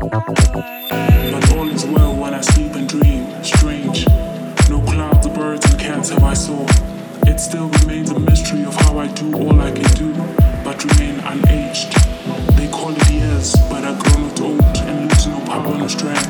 But all is well when I sleep and dream. Strange. No clouds, birds, and cats have I saw. It still remains a mystery of how I do all I can do, but remain unaged. They call it years, but I've grown old and lose no power, no strength.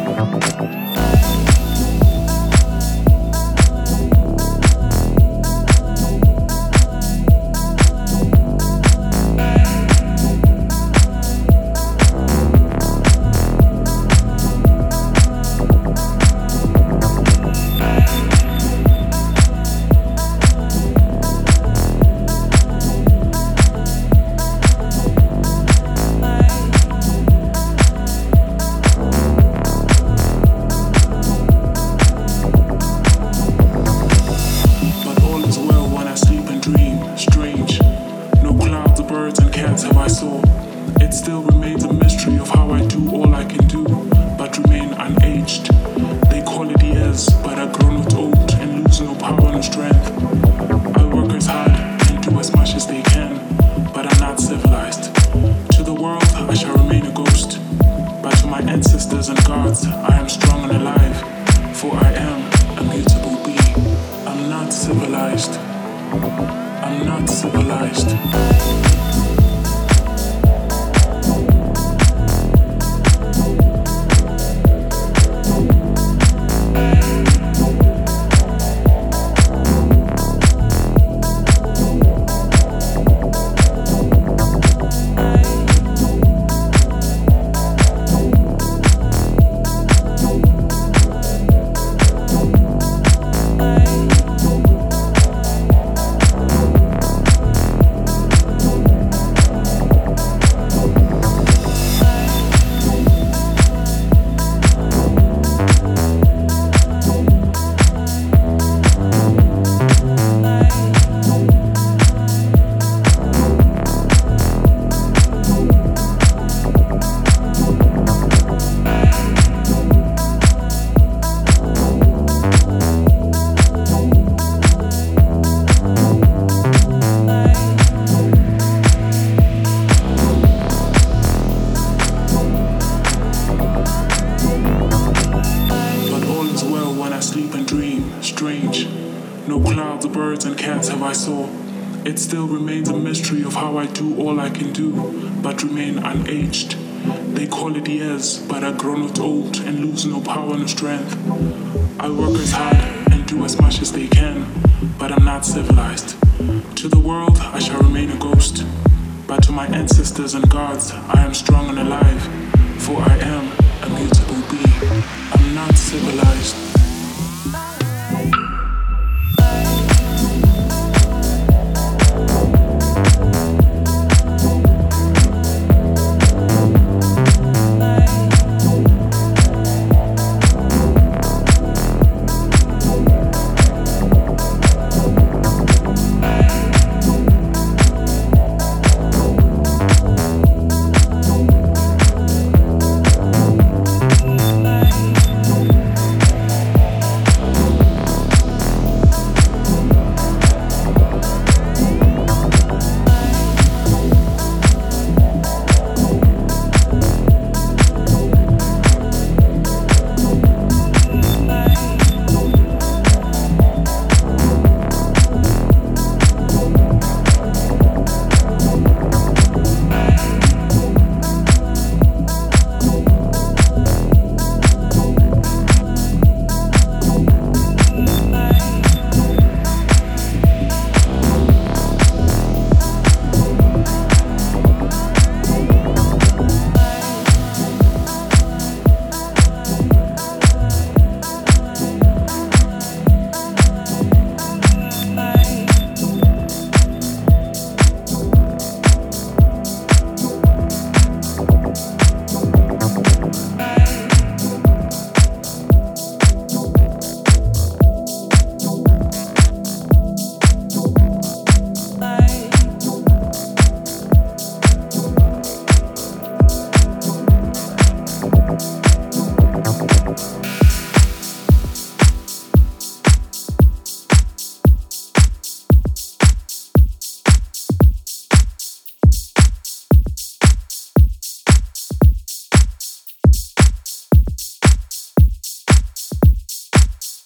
Have I saw. It still remains a mystery of how I do all I can do, but remain unaged. They call it years, but I've grown old and lose no power, no strength. I work as hard and do as much as they can, but I'm not civilized. To the world, I shall remain a ghost, but to my ancestors and gods, I am strong and alive, for I am a mutable being. I'm not civilized. I'm not civilized. Strange. No clouds, birds, and cats have I saw. It still remains a mystery of how I do all I can do, but remain unaged. They call it years, but I've grown old and lose no power, no strength. I work as hard and do as much as they can, but I'm not civilized. To the world, I shall remain a ghost, but to my ancestors and gods, I am strong and alive, for I am a mutable being. I'm not civilized.